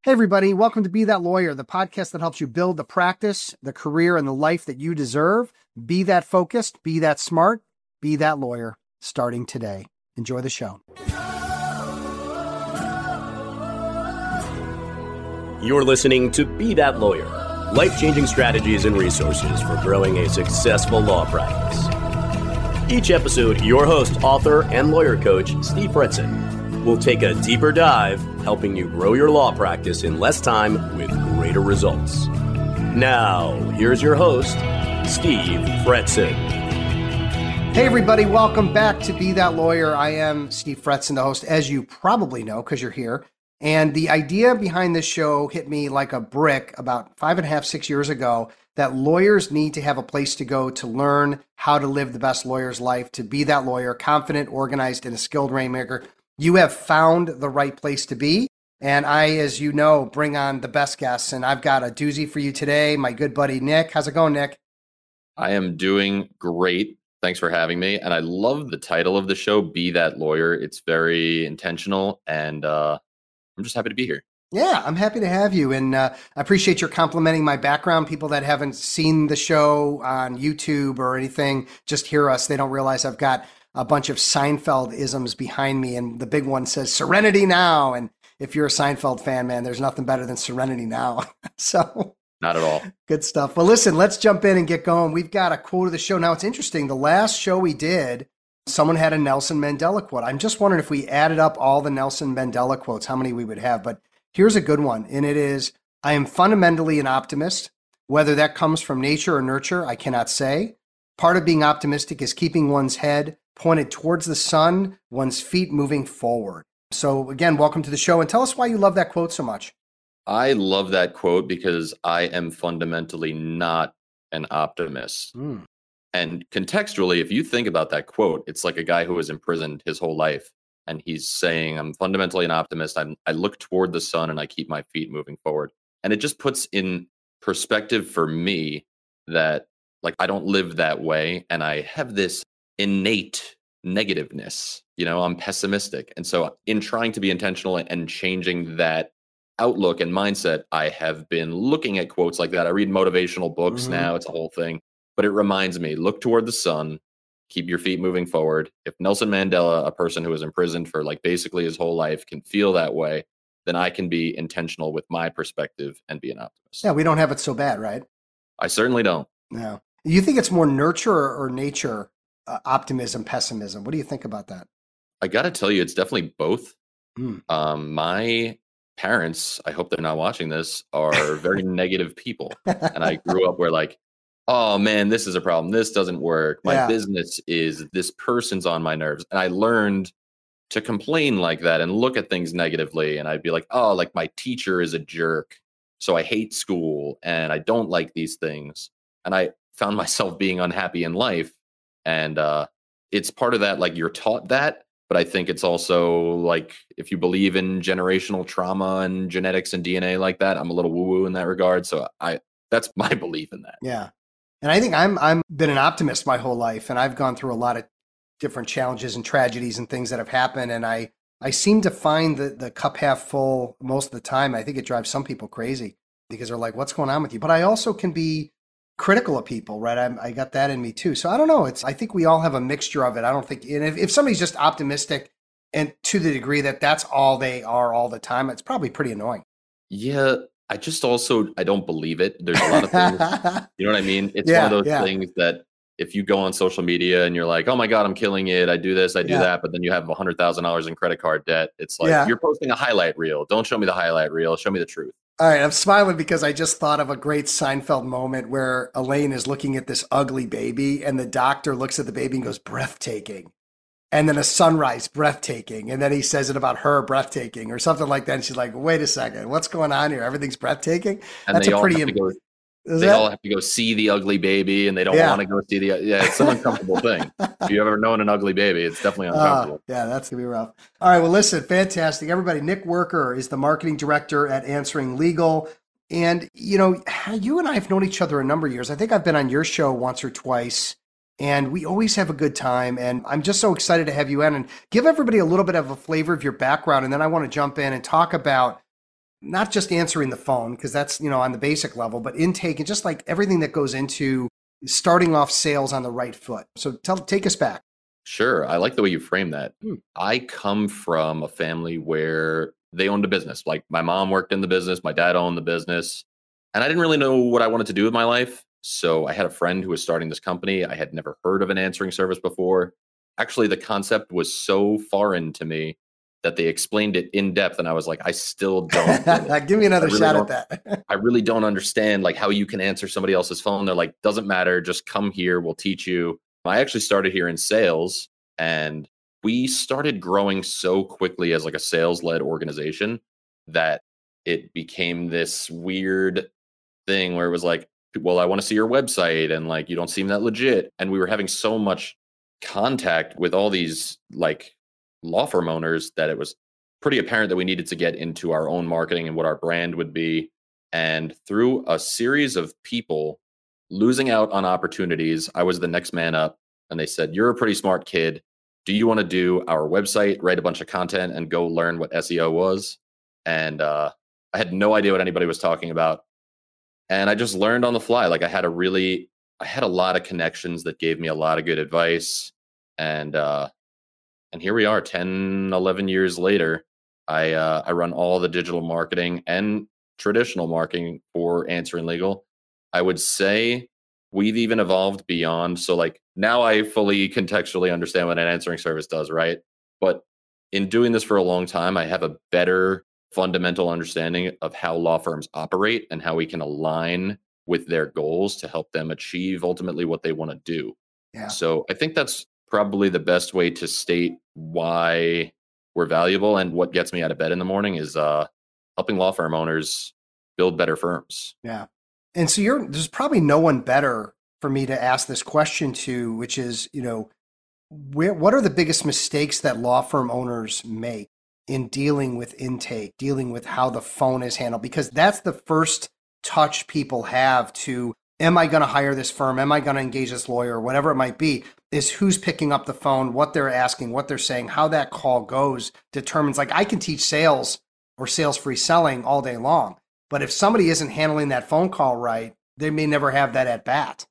Hey, everybody. Welcome to Be That Lawyer, the podcast that helps you build the practice, the career, and the life that you deserve. Be that focused, be that smart, be that lawyer, starting today. Enjoy the show. You're listening to Be That Lawyer, life-changing strategies and resources for growing a successful law practice. Each episode, your host, author, and lawyer coach, Steve Fretzin, will take a deeper dive, helping you grow your law practice in less time with greater results. Now, here's your host, Steve Fretzin. Hey, everybody. Welcome back to Be That Lawyer. I am Steve Fretzin, the host, as you probably know, because you're here. And the idea behind this show hit me like a brick about 5.5, 6 years ago, that lawyers need to have a place to go to learn how to live the best lawyer's life, to be that lawyer, confident, organized, and a skilled rainmaker. You have found the right place to be. And I, as you know, bring on the best guests. And I've got a doozy for you today. My good buddy, Nick. How's it going, Nick? I am doing great. Thanks for having me. And I love the title of the show, Be That Lawyer. It's very intentional. And I'm just happy to be here. Yeah, I'm happy to have you. And I appreciate your complimenting my background. People that haven't seen the show on YouTube or anything, just hear us. They don't realize I've got a bunch of Seinfeld-isms behind me. And the big one says, Serenity Now. And if you're a Seinfeld fan, man, there's nothing better than Serenity Now. So not at all. Good stuff. Well, listen, let's jump in and get going. We've got a quote of the show. Now, it's interesting. The last show we did, someone had a Nelson Mandela quote. I'm just wondering if we added up all the Nelson Mandela quotes, how many we would have. But here's a good one. And it is, I am fundamentally an optimist. Whether that comes from nature or nurture, I cannot say. Part of being optimistic is keeping one's head pointed towards the sun, one's feet moving forward. So again, welcome to the show. And tell us why you love that quote so much. I love that quote because I am fundamentally not an optimist. And contextually, if you think about that quote, it's like a guy who was imprisoned his whole life. And he's saying, I'm fundamentally an optimist. I look toward the sun and I keep my feet moving forward. And it just puts in perspective for me that like I don't live that way. And I have this innate negativeness. You know, I'm pessimistic. And so in trying to be intentional and changing that outlook and mindset, I have been looking at quotes like that. I read motivational books now. It's a whole thing. But it reminds me, look toward the sun, keep your feet moving forward. If Nelson Mandela, a person who was imprisoned for like basically his whole life, can feel that way, then I can be intentional with my perspective and be an optimist. Yeah, we don't have it so bad, right? I certainly don't. No. You think it's more nurture or nature, optimism, pessimism? What do you think about that? I got to tell you, it's definitely both. My parents, I hope they're not watching this, are very negative people. And I grew up where like, oh man, this is a problem. This doesn't work. My business is, this person's on my nerves. And I learned to complain like that and look at things negatively. And I'd be like, oh, like my teacher is a jerk. So I hate school and I don't like these things. And I found myself being unhappy in life. And it's part of that, like you're taught that. But I think it's also like if you believe in generational trauma and genetics and DNA like that, I'm a little woo-woo in that regard. So that's my belief in that. Yeah. And I think I'm been an optimist my whole life, and I've gone through a lot of different challenges and tragedies and things that have happened. And I seem to find the cup half full most of the time. I think it drives some people crazy because they're like, what's going on with you? But I also can be critical of people, right? I got that in me too. So I don't know. I think we all have a mixture of it. I don't think, and if somebody's just optimistic and to the degree that that's all they are all the time, it's probably pretty annoying. Yeah. I don't believe it. There's a lot of things, you know what I mean? It's one of those things that if you go on social media and you're like, oh my God, I'm killing it. I do this, I do that. But then you have $100,000 in credit card debt. It's like, you're posting a highlight reel. Don't show me the highlight reel. Show me the truth. All right. I'm smiling because I just thought of a great Seinfeld moment where Elaine is looking at this ugly baby and the doctor looks at the baby and goes, breathtaking. And then a sunrise, breathtaking. And then he says it about her, breathtaking, or something like that. And she's like, wait a second, what's going on here? Everything's breathtaking? And that's a pretty... They all have to go see the ugly baby, and they don't want to go see it's an uncomfortable thing. If you've ever known an ugly baby, it's definitely uncomfortable. Yeah, that's going to be rough. All right, well, listen, fantastic. Everybody, Nick Worker is the marketing director at Answering Legal. And, you know, you and I have known each other a number of years. I think I've been on your show once or twice, and we always have a good time. And I'm just so excited to have you in and give everybody a little bit of a flavor of your background. And then I want to jump in and talk about not just answering the phone, because that's, on the basic level, but intake and just like everything that goes into starting off sales on the right foot. So take us back. Sure. I like the way you frame that. I come from a family where they owned a business. Like my mom worked in the business, my dad owned the business, and I didn't really know what I wanted to do with my life. So I had a friend who was starting this company. I had never heard of an answering service before. Actually, the concept was so foreign to me that they explained it in depth, and I was like, I still don't get it. Give me another shot at that. I really don't understand like how you can answer somebody else's phone. They're like, doesn't matter, just come here, we'll teach you. I actually started here in sales, and we started growing so quickly as like a sales-led organization that it became this weird thing where it was like, well, I want to see your website, and like you don't seem that legit. And we were having so much contact with all these like law firm owners that it was pretty apparent that we needed to get into our own marketing and what our brand would be. And through a series of people losing out on opportunities, I was the next man up, and they said, you're a pretty smart kid. Do you want to do our website, write a bunch of content, and go learn what SEO was? And I had no idea what anybody was talking about. And I just learned on the fly. Like I had a lot of connections that gave me a lot of good advice. And here we are 10, 11 years later. I run all the digital marketing and traditional marketing for Answering Legal. I would say we've even evolved beyond. So like now I fully contextually understand what an answering service does, right? But in doing this for a long time, I have a better fundamental understanding of how law firms operate and how we can align with their goals to help them achieve ultimately what they want to do. Yeah. So I think that's probably the best way to state why we're valuable. And what gets me out of bed in the morning is helping law firm owners build better firms. Yeah. And so there's probably no one better for me to ask this question to, which is, what are the biggest mistakes that law firm owners make in dealing with intake, dealing with how the phone is handled? Because that's the first touch people have to, am I going to hire this firm? Am I going to engage this lawyer? Whatever it might be, is who's picking up the phone, what they're asking, what they're saying, how that call goes determines. Like I can teach sales or sales-free selling all day long, but if somebody isn't handling that phone call right, they may never have that at bat.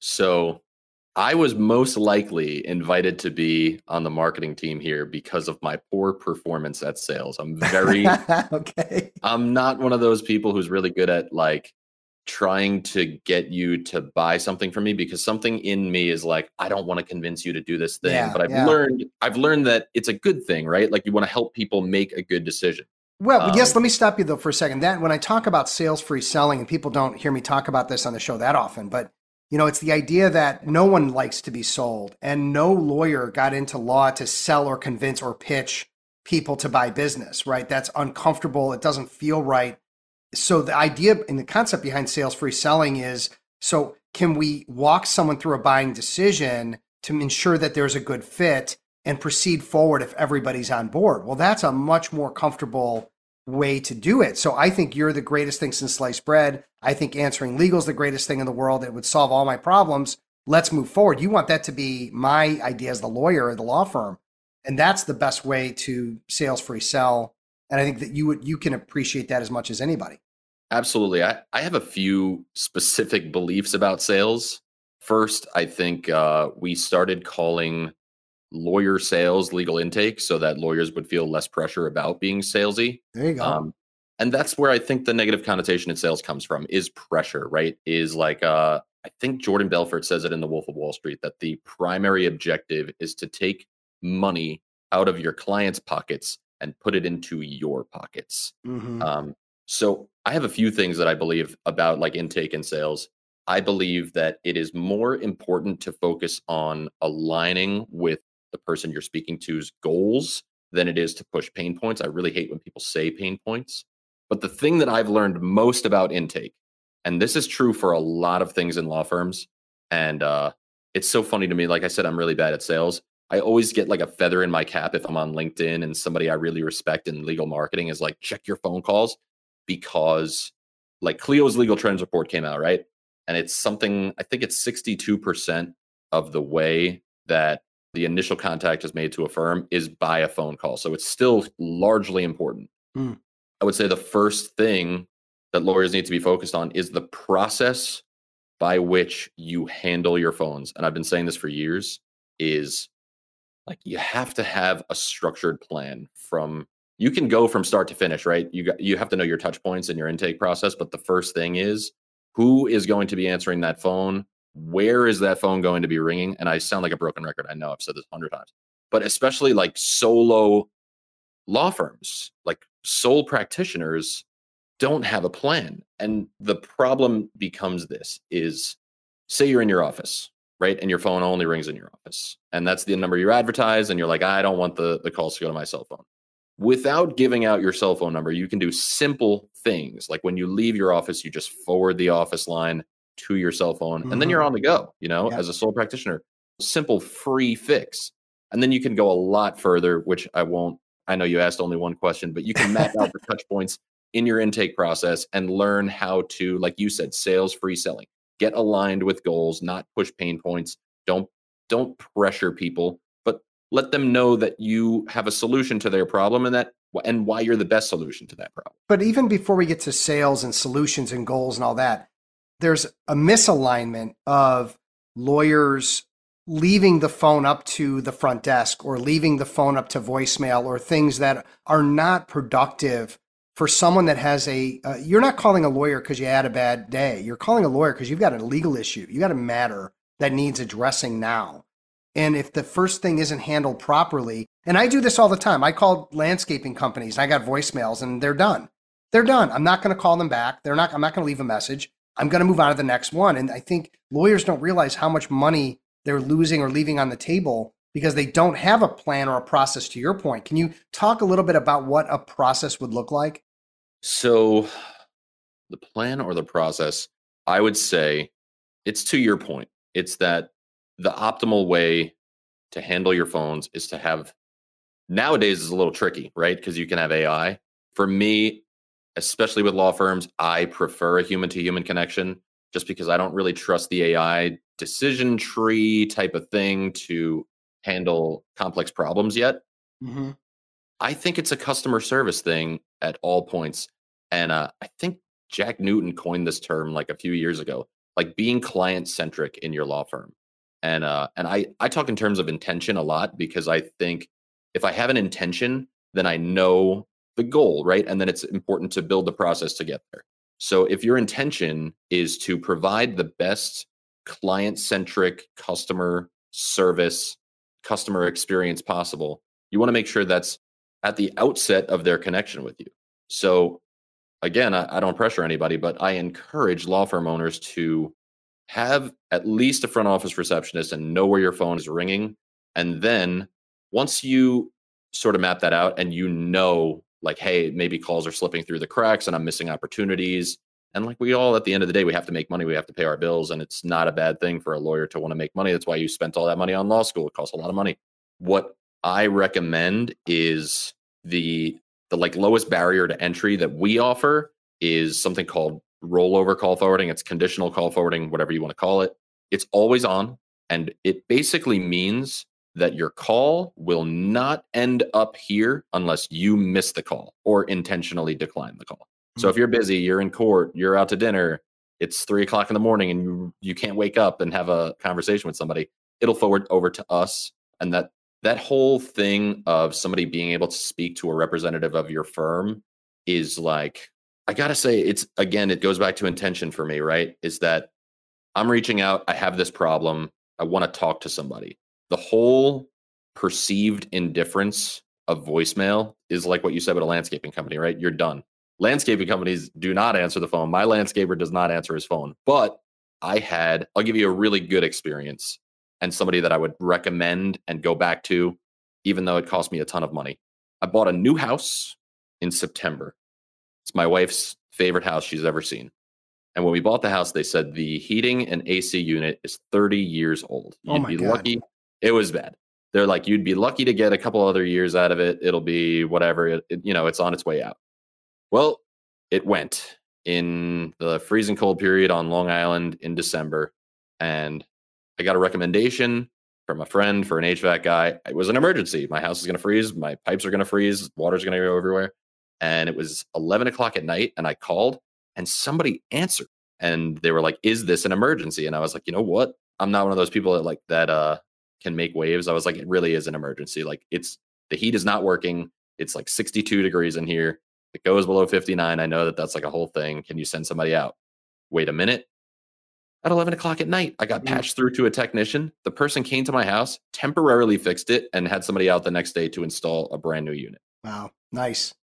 So I was most likely invited to be on the marketing team here because of my poor performance at sales. I'm very okay. I'm not one of those people who's really good at like trying to get you to buy something from me, because something in me is like, I don't want to convince you to do this thing. But I've learned that it's a good thing, right? Like you want to help people make a good decision. Well, yes, let me stop you though for a second. That when I talk about sales-free selling, and people don't hear me talk about this on the show that often, but it's the idea that no one likes to be sold, and no lawyer got into law to sell or convince or pitch people to buy business, right? That's uncomfortable. It doesn't feel right. So the idea and the concept behind sales-free selling is, so can we walk someone through a buying decision to ensure that there's a good fit and proceed forward if everybody's on board? Well, that's a much more comfortable way to do it. So I think you're the greatest thing since sliced bread. I think Answering Legal is the greatest thing in the world. It would solve all my problems. Let's move forward. You want that to be my idea as the lawyer or the law firm. And that's the best way to sales-free sell. And I think that you can appreciate that as much as anybody. Absolutely. I have a few specific beliefs about sales. First, I think we started calling lawyer sales legal intake so that lawyers would feel less pressure about being salesy. There you go. And that's where I think the negative connotation in sales comes from, is pressure, right? Is like, I think Jordan Belfort says it in The Wolf of Wall Street, that the primary objective is to take money out of your clients' pockets and put it into your pockets. Mm-hmm. So I have a few things that I believe about like intake and sales. I believe that it is more important to focus on aligning with the person you're speaking to's goals than it is to push pain points. I really hate when people say pain points. But the thing that I've learned most about intake, and this is true for a lot of things in law firms, and it's so funny to me. Like I said, I'm really bad at sales. I always get like a feather in my cap if I'm on LinkedIn and somebody I really respect in legal marketing is like, check your phone calls, because like Clio's legal trends report came out, right? And it's something, I think it's 62% of the way that the initial contact is made to a firm is by a phone call. So it's still largely important. I would say the first thing that lawyers need to be focused on is the process by which you handle your phones. And I've been saying this for years, is like you have to have a structured plan. From you can go from start to finish, right? You have to know your touch points and your intake process, but the first thing is who is going to be answering that phone? Where is that phone going to be ringing? And I sound like a broken record. I know I've said this 100 times, but especially like solo law firms, like sole practitioners, don't have a plan. And the problem becomes this: is say you're in your office, right? And your phone only rings in your office. And that's the number you advertise. And you're like, I don't want the calls to go to my cell phone. Without giving out your cell phone number, you can do simple things. Like when you leave your office, you just forward the office line to your cell phone, and then you're on the go, as a sole practitioner. Simple, free fix. And then you can go a lot further, which I won't. I know you asked only one question, but you can map out the touch points in your intake process and learn how to, like you said, sales, free selling. Get aligned with goals, not push pain points. Don't pressure people, but let them know that you have a solution to their problem and why you're the best solution to that problem. But even before we get to sales and solutions and goals and all that, there's a misalignment of lawyers leaving the phone up to the front desk or leaving the phone up to voicemail or things that are not productive for someone that has you're not calling a lawyer because you had a bad day. You're calling a lawyer because you've got a legal issue. You got a matter that needs addressing now. And if the first thing isn't handled properly, and I do this all the time. I call landscaping companies and I got voicemails and they're done. They're done. I'm not going to call them back. I'm not going to leave a message. I'm going to move on to the next one. And I think lawyers don't realize how much money they're losing or leaving on the table because they don't have a plan or a process, to your point. Can you talk a little bit about what a process would look like? So the plan or the process, I would say it's to your point. It's that the optimal way to handle your phones is to have, nowadays is a little tricky, right? Because you can have AI. For me, especially with law firms, I prefer a human to human connection just because I don't really trust the AI decision tree type of thing to handle complex problems yet. Mm-hmm. I think it's a customer service thing at all points. And I think Jack Newton coined this term like a few years ago, like being client centric in your law firm. And I talk in terms of intention a lot because I think if I have an intention, then I know the goal, right? And then it's important to build the process to get there. So if your intention is to provide the best client-centric customer service, customer experience possible, you want to make sure that's at the outset of their connection with you. So again, I don't pressure anybody, but I encourage law firm owners to have at least a front office receptionist and know where your phone is ringing. And then once you sort of map that out and like, hey, maybe calls are slipping through the cracks and I'm missing opportunities. And like we all, at the end of the day, we have to make money. We have to pay our bills. And it's not a bad thing for a lawyer to want to make money. That's why you spent all that money on law school. It costs a lot of money. What I recommend is the like lowest barrier to entry that we offer is something called rollover call forwarding. It's conditional call forwarding, whatever you want to call it. It's always on. And it basically means that your call will not end up here unless you miss the call or intentionally decline the call. Mm-hmm. So if you're busy, you're in court, you're out to dinner, it's 3:00 in the morning and you can't wake up and have a conversation with somebody, it'll forward over to us. And that whole thing of somebody being able to speak to a representative of your firm is like, I got to say, it goes back to intention for me, right? Is that I'm reaching out, I have this problem, I want to talk to somebody. The whole perceived indifference of voicemail is like what you said with a landscaping company, right? You're done. Landscaping companies do not answer the phone. My landscaper does not answer his phone. But I'll give you a really good experience and somebody that I would recommend and go back to, even though it cost me a ton of money. I bought a new house in September. It's my wife's favorite house she's ever seen. And when we bought the house, they said the heating and AC unit is 30 years old. You'd be lucky. It was bad. They're like, you'd be lucky to get a couple other years out of it. It'll be whatever. It's on its way out. Well, it went in the freezing cold period on Long Island in December. And I got a recommendation from a friend for an HVAC guy. It was an emergency. My house is going to freeze. My pipes are going to freeze. Water's going to go everywhere. And it was 11 o'clock at night. And I called and somebody answered and they were like, is this an emergency? And I was like, you know what? I'm not one of those people that can make waves. I was like, it really is an emergency. Like the heat is not working. It's like 62 degrees in here. It goes below 59. I know that's like a whole thing. Can you send somebody out? Wait a minute. At 11 o'clock at night, I got patched through to a technician. The person came to my house, temporarily fixed it, and had somebody out the next day to install a brand new unit. Wow. Nice.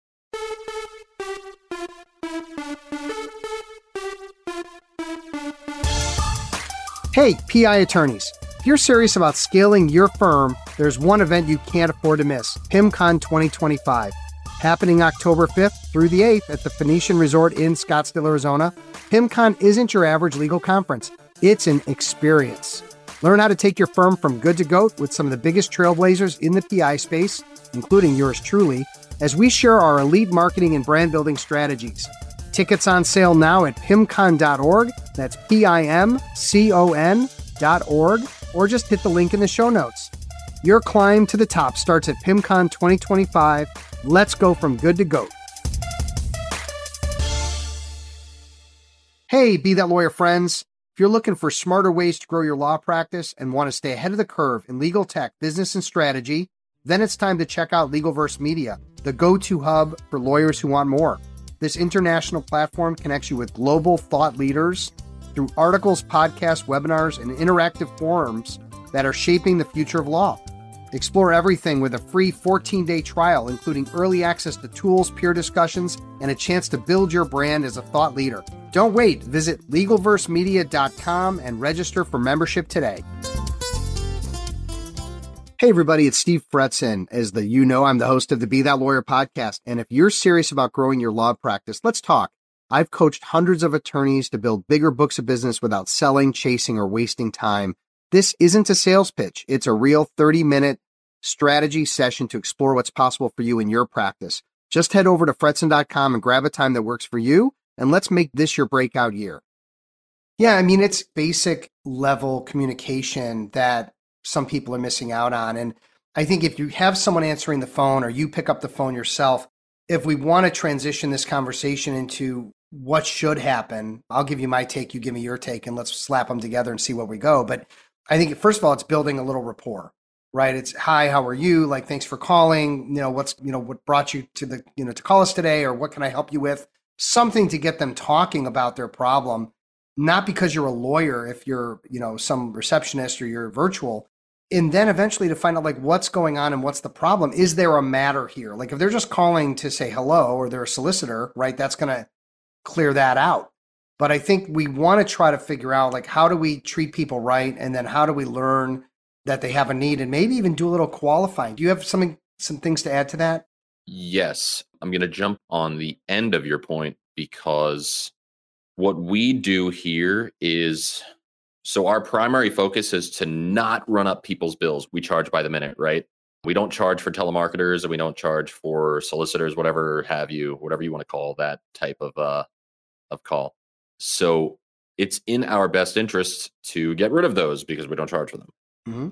Hey, PI attorneys. If you're serious about scaling your firm, there's one event you can't afford to miss, PIMCon 2025. Happening October 5th through the 8th at the Phoenician Resort in Scottsdale, Arizona, PIMCon isn't your average legal conference. It's an experience. Learn how to take your firm from good to GOAT with some of the biggest trailblazers in the PI space, including yours truly, as we share our elite marketing and brand building strategies. Tickets on sale now at pimcon.org. That's PIMCON.org, or just hit the link in the show notes. Your climb to the top starts at PIMCon 2025. Let's go from good to GOAT. Hey, Be That Lawyer friends. If you're looking for smarter ways to grow your law practice and want to stay ahead of the curve in legal tech, business, and strategy, then it's time to check out LegalVerse Media, the go-to hub for lawyers who want more. This international platform connects you with global thought leaders through articles, podcasts, webinars, and interactive forums that are shaping the future of law. Explore everything with a free 14-day trial, including early access to tools, peer discussions, and a chance to build your brand as a thought leader. Don't wait. Visit LegalVerseMedia.com and register for membership today. Hey, everybody, it's Steve Fretzin. As I'm the host of the Be That Lawyer podcast. And if you're serious about growing your law practice, let's talk. I've coached hundreds of attorneys to build bigger books of business without selling, chasing, or wasting time. This isn't a sales pitch. It's a real 30-minute strategy session to explore what's possible for you in your practice. Just head over to Fretzin.com and grab a time that works for you, and let's make this your breakout year. Yeah, I mean, it's basic level communication that some people are missing out on. And I think if you have someone answering the phone or you pick up the phone yourself, if we want to transition this conversation into what should happen, I'll give you my take, you give me your take, and let's slap them together and see where we go. But I think, first of all, it's building a little rapport, right? It's, hi, how are you? Like, thanks for calling. What brought you to to call us today, or what can I help you with? Something to get them talking about their problem, not because you're a lawyer, if you're, some receptionist or you're virtual. And then eventually to find out like what's going on and what's the problem. Is there a matter here? Like if they're just calling to say hello or they're a solicitor, right? That's going to clear that out. But I think we want to try to figure out like, how do we treat people right? And then how do we learn that they have a need and maybe even do a little qualifying? Do you have some things to add to that? Yes. I'm going to jump on the end of your point because what we do here is, so our primary focus is to not run up people's bills. We charge by the minute, right? We don't charge for telemarketers and we don't charge for solicitors, whatever you want to call that type of call. So it's in our best interest to get rid of those because we don't charge for them. Mm-hmm.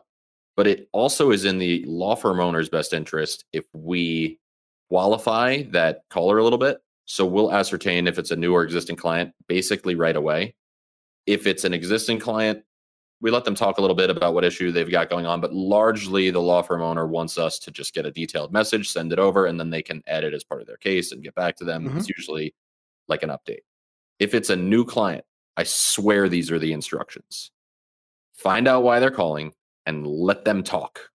But it also is in the law firm owner's best interest if we qualify that caller a little bit. So we'll ascertain if it's a new or existing client basically right away. If it's an existing client, we let them talk a little bit about what issue they've got going on, but largely the law firm owner wants us to just get a detailed message, send it over, and then they can add it as part of their case and get back to them. Mm-hmm. It's usually like an update. If it's a new client, I swear these are the instructions. Find out why they're calling and let them talk,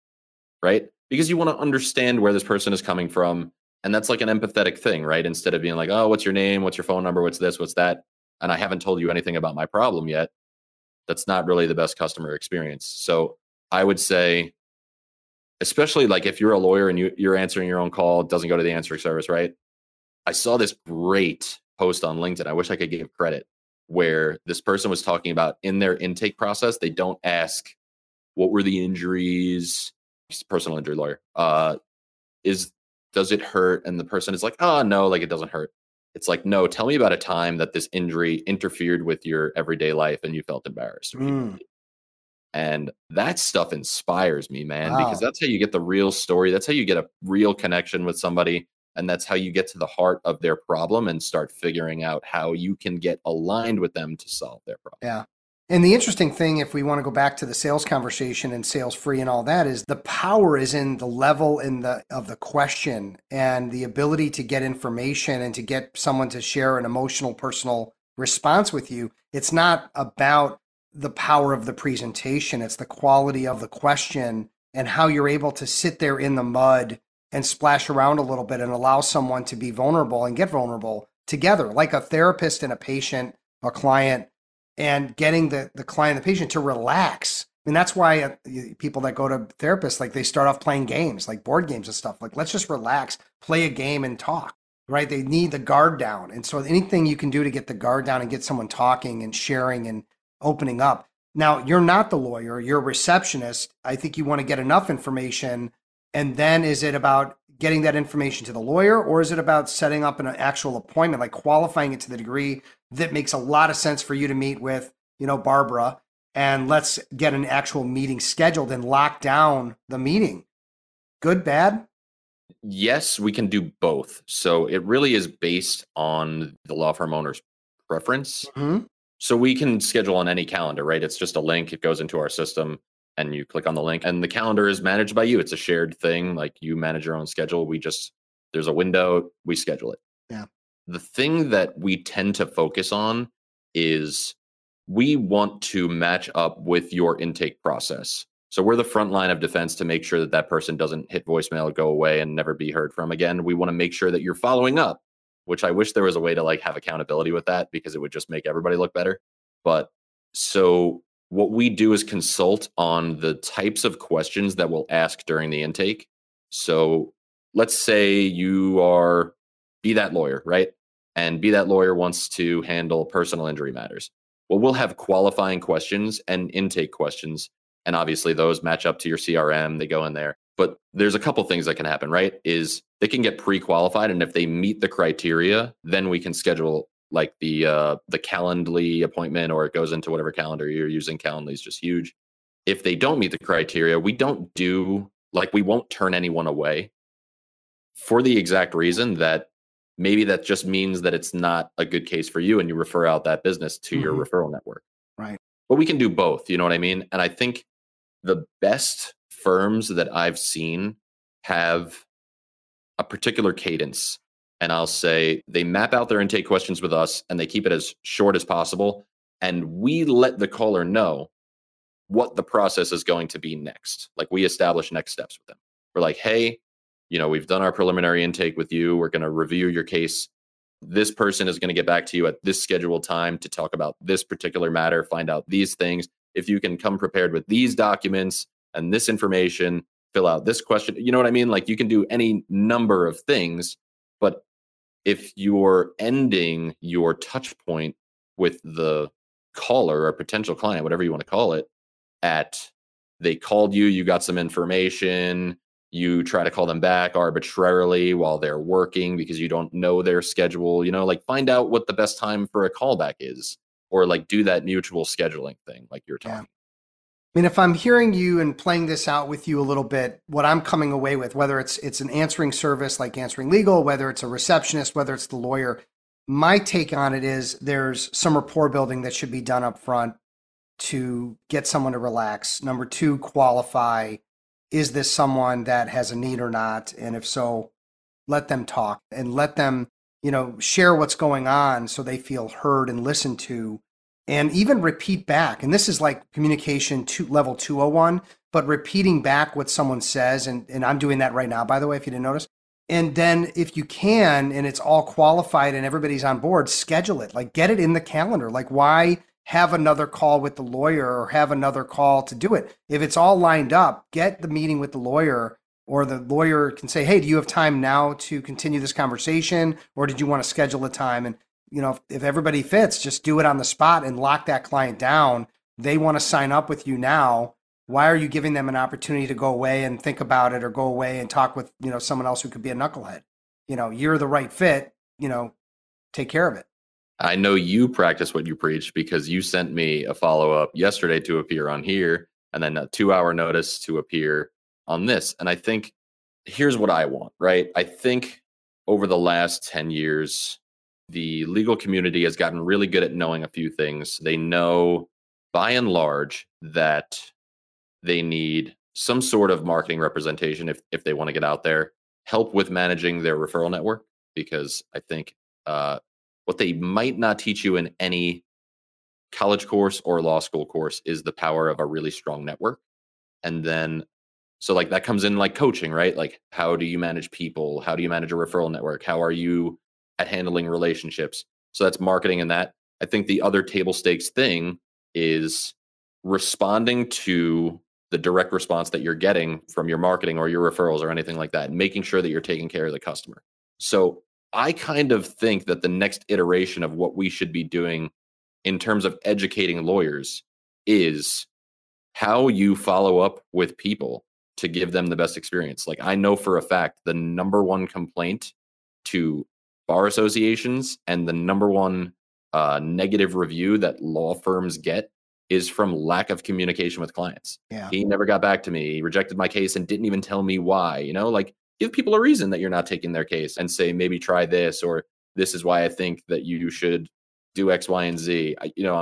right? Because you want to understand where this person is coming from. And that's like an empathetic thing, right? Instead of being like, oh, what's your name? What's your phone number? What's this? What's that? And I haven't told you anything about my problem yet. That's not really the best customer experience. So I would say, especially like if you're a lawyer and you're answering your own call, it doesn't go to the answering service, right? I saw this great post on LinkedIn. I wish I could give credit, where this person was talking about in their intake process, they don't ask, what were the injuries? He's a personal injury lawyer. Does it hurt? And the person is like, oh, no, like it doesn't hurt. It's like, no, tell me about a time that this injury interfered with your everyday life and you felt embarrassed. And that stuff inspires me, man, because that's how you get the real story. That's how you get a real connection with somebody. And that's how you get to the heart of their problem and start figuring out how you can get aligned with them to solve their problem. Yeah. And the interesting thing, if we want to go back to the sales conversation and sales free and all that, is the power is in the level of the question and the ability to get information and to get someone to share an emotional, personal response with you. It's not about the power of the presentation. It's the quality of the question and how you're able to sit there in the mud and splash around a little bit and allow someone to be vulnerable and get vulnerable together, like a therapist and a patient, a client, and getting the client, the patient to relax. I mean, that's why people that go to therapists, like they start off playing games, like board games and stuff. Like, let's just relax, play a game and talk, right? They need the guard down. And so anything you can do to get the guard down and get someone talking and sharing and opening up. Now, you're not the lawyer, you're a receptionist. I think you want to get enough information. And then is it about getting that information to the lawyer, or is it about setting up an actual appointment, like qualifying it to the degree that makes a lot of sense for you to meet with, Barbara, and let's get an actual meeting scheduled and lock down the meeting? Good, bad? Yes, we can do both. So it really is based on the law firm owner's preference. Mm-hmm. So we can schedule on any calendar, right? It's just a link. It goes into our system and you click on the link and the calendar is managed by you. It's a shared thing. Like you manage your own schedule. There's a window, we schedule it. Yeah. The thing that we tend to focus on is we want to match up with your intake process. So we're the front line of defense to make sure that that person doesn't hit voicemail, go away and never be heard from again. We want to make sure that you're following up, which I wish there was a way to have accountability with that, because it would just make everybody look better. But so what we do is consult on the types of questions that we'll ask during the intake. So let's say you are Be That Lawyer, right? And Be That Lawyer wants to handle personal injury matters. Well, we'll have qualifying questions and intake questions. And obviously those match up to your CRM. They go in there. But there's a couple things that can happen, right? Is they can get pre-qualified. And if they meet the criteria, then we can schedule the Calendly appointment, or it goes into whatever calendar you're using. Calendly is just huge. If they don't meet the criteria, we won't turn anyone away, for the exact reason that maybe that just means that it's not a good case for you and you refer out that business to your referral network. Right. But we can do both, you know what I mean? And I think the best firms that I've seen have a particular cadence. And I'll say they map out their intake questions with us and they keep it as short as possible. And we let the caller know what the process is going to be next. Like we establish next steps with them. We're like, hey, we've done our preliminary intake with you. We're going to review your case. This person is going to get back to you at this scheduled time to talk about this particular matter, find out these things. If you can come prepared with these documents and this information, fill out this question. You know what I mean? Like you can do any number of things, but if you're ending your touch point with the caller or potential client, whatever you want to call it, they called you, you got some information, you try to call them back arbitrarily while they're working because you don't know their schedule, find out what the best time for a callback is, or do that mutual scheduling thing like you're talking. Yeah. I mean, if I'm hearing you and playing this out with you a little bit, what I'm coming away with, whether it's an answering service like answering legal, whether it's a receptionist, whether it's the lawyer, my take on it is there's some rapport building that should be done up front to get someone to relax. Number two, qualify. Is this someone that has a need or not? And if so, let them talk and let them, share what's going on so they feel heard and listened to, and even repeat back. And this is like communication level 201, but repeating back what someone says. And I'm doing that right now, by the way, if you didn't notice. And then if you can, and it's all qualified and everybody's on board, schedule it, get it in the calendar. Why have another call with the lawyer or have another call to do it? If it's all lined up, get the meeting with the lawyer, or the lawyer can say, hey, do you have time now to continue this conversation? Or did you want to schedule a time? And, if everybody fits, just do it on the spot and lock that client down. They want to sign up with you now. Why are you giving them an opportunity to go away and think about it, or go away and talk with, someone else who could be a knucklehead? You're the right fit, take care of it. I know you practice what you preach, because you sent me a follow-up yesterday to appear on here, and then a 2-hour notice to appear on this. And I think here's what I want, right? I think over the last 10 years, the legal community has gotten really good at knowing a few things. They know, by and large, that they need some sort of marketing representation if they want to get out there, help with managing their referral network, because I think what they might not teach you in any college course or law school course is the power of a really strong network. And then, so like that comes in like coaching, right? Like, how do you manage people? How do you manage a referral network? How are you at handling relationships? So that's marketing in that. I think the other table stakes thing is responding to the direct response that you're getting from your marketing or your referrals or anything like that, and making sure that you're taking care of the customer. So I kind of think that the next iteration of what we should be doing in terms of educating lawyers is how you follow up with people to give them the best experience. Like, I know for a fact the number one complaint to bar associations and the number one negative review that law firms get is from lack of communication with clients. Yeah. He never got back to me. He rejected my case and didn't even tell me why. Like, give people a reason that you're not taking their case and say, maybe try this, or this is why I think that you should do X, Y, and Z.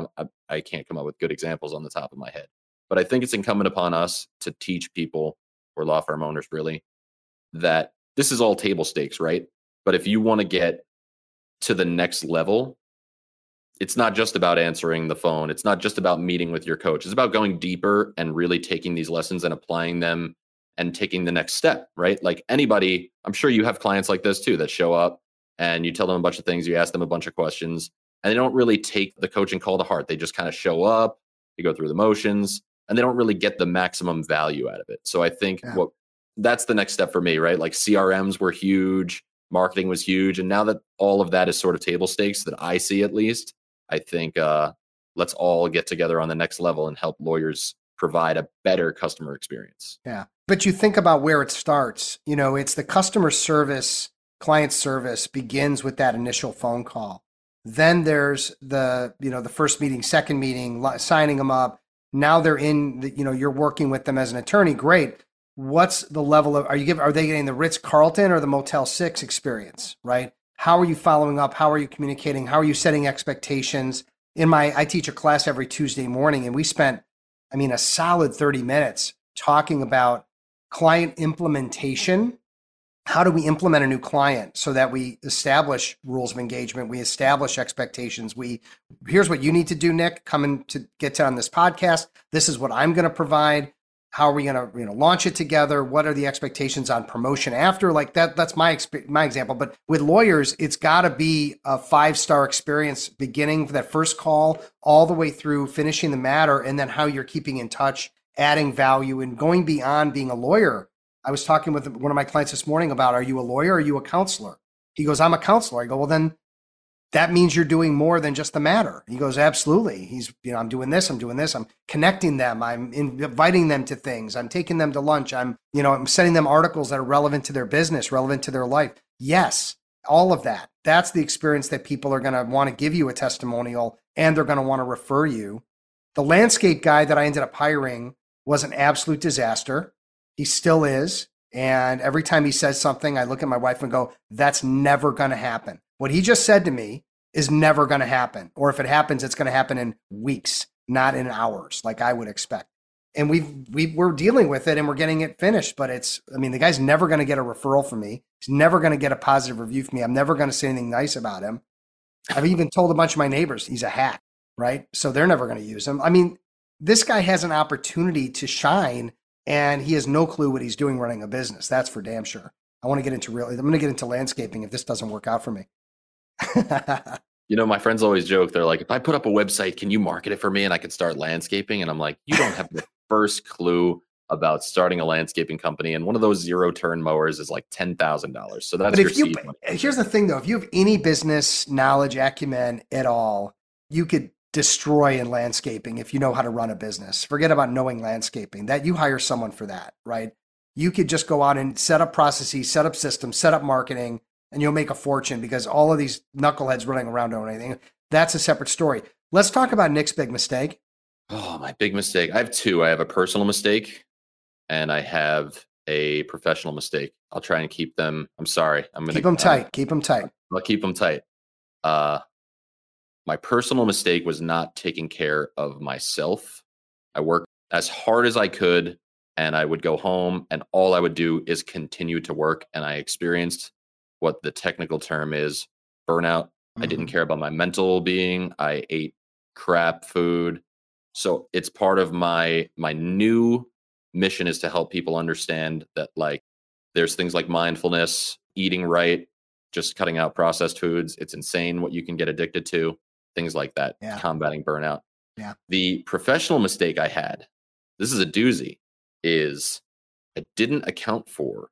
I can't come up with good examples on the top of my head, but I think it's incumbent upon us to teach people, or law firm owners really, that this is all table stakes, right? But if you want to get to the next level, it's not just about answering the phone. It's not just about meeting with your coach. It's about going deeper and really taking these lessons and applying them and taking the next step, right? Like anybody, I'm sure you have clients like this too, that show up and you tell them a bunch of things, you ask them a bunch of questions, and they don't really take the coaching call to heart. They just kind of show up, they go through the motions, and they don't really get the maximum value out of it. So I think that's the next step for me, right? Like CRMs were huge, marketing was huge. And now that all of that is sort of table stakes that I see, at least, I think let's all get together on the next level and help lawyers provide a better customer experience. Yeah. But you think about where it starts, it's the customer service, client service begins with that initial phone call. Then there's the first meeting, second meeting, signing them up. Now they're in, you're working with them as an attorney. Great. What's the level of, are they getting the Ritz-Carlton or the Motel 6 experience, right? How are you following up? How are you communicating? How are you setting expectations? I teach a class every Tuesday morning, and we spent, a solid 30 minutes talking about client implementation. How do we implement a new client so that we establish rules of engagement? We establish expectations. Here's what you need to do, Nick, coming to get on this podcast. This is what I'm going to provide. How are we going to launch it together? What are the expectations on promotion after? Like that's my example. But with lawyers, it's got to be a 5-star experience, beginning for that first call all the way through finishing the matter, and then how you're keeping in touch, adding value, and going beyond being a lawyer. I was talking with one of my clients this morning about, are you a lawyer or are you a counselor? He goes, I'm a counselor. I go, well, then that means you're doing more than just the matter. He goes, absolutely. I'm doing this. I'm connecting them. I'm inviting them to things. I'm taking them to lunch. I'm sending them articles that are relevant to their business, relevant to their life. Yes, all of that. That's the experience that people are going to want to give you a testimonial, and they're going to want to refer you. The landscape guy that I ended up hiring was an absolute disaster. He still is. And every time he says something, I look at my wife and go, that's never going to happen. What he just said to me is never going to happen. Or if it happens, it's going to happen in weeks, not in hours, like I would expect. And we're dealing with it and we're getting it finished. But the guy's never going to get a referral from me. He's never going to get a positive review from me. I'm never going to say anything nice about him. I've even told a bunch of my neighbors he's a hack, right? So they're never going to use him. This guy has an opportunity to shine, and he has no clue what he's doing running a business. That's for damn sure. I'm going to get into landscaping if this doesn't work out for me. My friends always joke. They're like, if I put up a website, can you market it for me and I could start landscaping? And I'm like, you don't have the first clue about starting a landscaping company. And one of those 0-turn mowers is like $10,000. So that's your seed money. Here's the thing though. If you have any business knowledge, acumen at all, you could destroy in landscaping if you know how to run a business. Forget about knowing landscaping. That you hire someone for that, right? You could just go out and set up processes, set up systems, set up marketing, and you'll make a fortune because all of these knuckleheads running around don't know anything. That's a separate story. Let's talk about Nick's big mistake. Oh, my big mistake. I have two. I have a personal mistake and I have a professional mistake. I'll try and keep them. I'm sorry. I'm going to keep them tight. Keep them tight. I'll keep them tight. My personal mistake was not taking care of myself. I worked as hard as I could, and I would go home, and all I would do is continue to work. And I experienced what the technical term is burnout. I didn't care about my mental being. I ate crap food. So it's part of my new mission is to help people understand that, like, there's things like mindfulness, eating right, just cutting out processed foods. It's insane what you can get addicted to, things like that, combating burnout. Yeah. The professional mistake I had, this is a doozy, is I didn't account for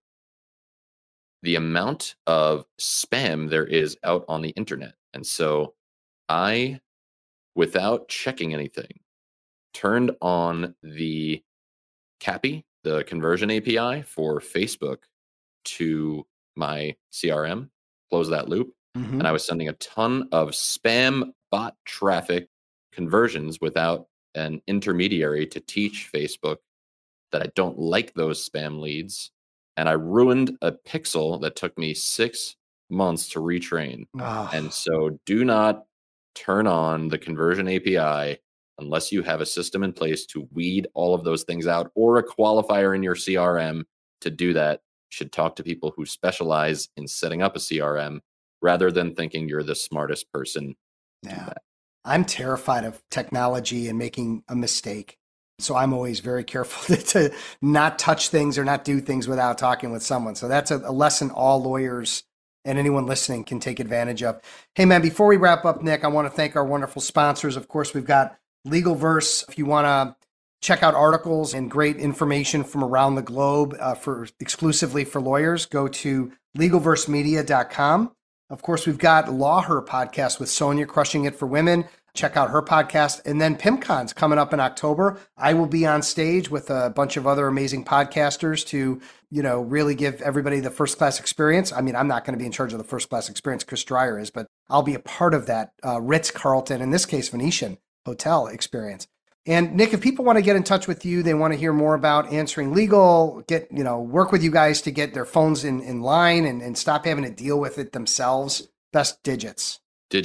the amount of spam there is out on the internet. And so I, without checking anything, turned on the CAPI, the conversion API for Facebook, to my CRM, close that loop. And I was sending a ton of spam bot traffic conversions without an intermediary to teach Facebook that I don't like those spam leads. And I ruined a pixel that took me 6 months to retrain. And so do not turn on the conversion API unless you have a system in place to weed all of those things out, or a qualifier in your CRM to do that. You should talk to people who specialize in setting up a CRM rather than thinking you're the smartest person to do that. I'm terrified of technology and making a mistake. So I'm always very careful to not touch things or not do things without talking with someone. So that's a lesson all lawyers and anyone listening can take advantage of. Hey, man, before we wrap up, Nick, I want to thank our wonderful sponsors. Of course, we've got LegalVerse. If you want to check out articles and great information from around the globe exclusively for lawyers, go to legalversemedia.com. Of course, we've got LawHer podcast with Sonia, Crushing It for Women. Check out her podcast. And then PIMCon's coming up in October. I will be on stage with a bunch of other amazing podcasters to, really give everybody the first class experience. I mean, I'm not going to be in charge of the first class experience. Chris Dreyer is, but I'll be a part of that Ritz-Carlton, in this case, Venetian hotel experience. And Nick, if people want to get in touch with you, they want to hear more about Answering Legal, work with you guys to get their phones in line and stop having to deal with it themselves. Best digits.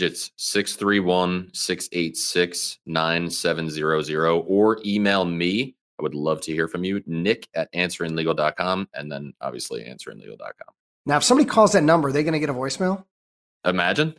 631-686-9700, or email me. I would love to hear from you, nick@answeringlegal.com, and then obviously answeringlegal.com. Now, if somebody calls that number, are they going to get a voicemail? Imagine.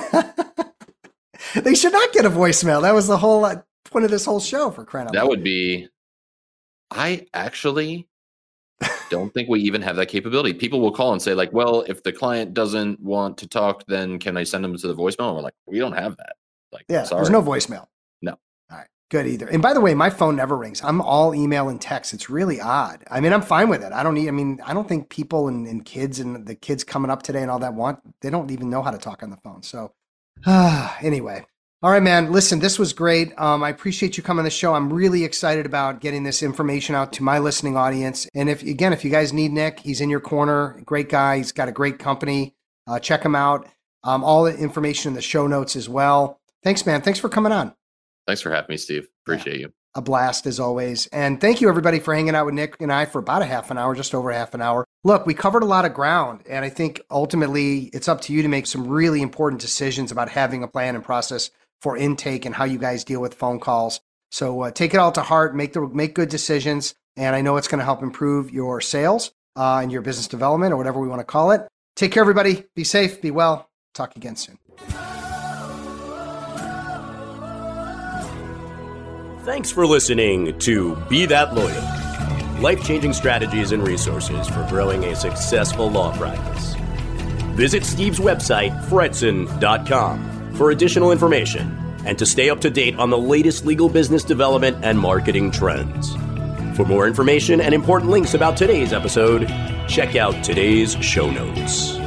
They should not get a voicemail. That was the whole point of this whole show, for crying out loud. That would be, I actually don't think we even have that capability. People will call and say, like, well, if the client doesn't want to talk, then can I send them to the voicemail? And we're like, we don't have that. Like, sorry. There's no voicemail. No. All right, good either. And by the way, my phone never rings. I'm all email and text. It's really odd. I mean, I'm fine with it. I don't think people and kids and the kids coming up today and all that they don't even know how to talk on the phone. So anyway. All right, man. Listen, this was great. I appreciate you coming on the show. I'm really excited about getting this information out to my listening audience. And if you guys need Nick, he's in your corner. Great guy. He's got a great company. Check him out. All the information in the show notes as well. Thanks, man. Thanks for coming on. Thanks for having me, Steve. Appreciate you. A blast as always. And thank you everybody for hanging out with Nick and I for about a half an hour, just over half an hour. Look, we covered a lot of ground, and I think ultimately it's up to you to make some really important decisions about having a plan and process for intake and how you guys deal with phone calls. So take it all to heart, make good decisions. And I know it's going to help improve your sales and your business development, or whatever we want to call it. Take care, everybody. Be safe, be well. Talk again soon. Thanks for listening to Be That Lawyer. Life-changing strategies and resources for growing a successful law practice. Visit Steve's website, fretzin.com, for additional information and to stay up to date on the latest legal business development and marketing trends. For more information and important links about today's episode, check out today's show notes.